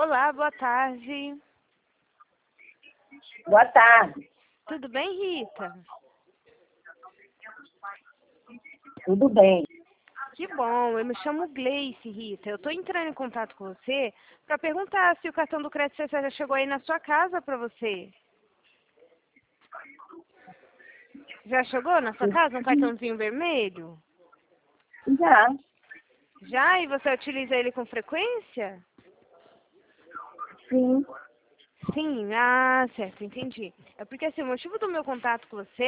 Olá, boa tarde. Boa tarde. Tudo bem, Rita? Tudo bem? Que bom, eu me chamo Gleice, Rita. Eu estou entrando em contato com você para perguntar se o cartão do crédito já chegou aí na sua casa para você. Já chegou na sua casa um cartãozinho vermelho? Já. Já? E você utiliza ele com frequência? Sim. Sim, certo, entendi. É porque assim, o motivo do meu contato com você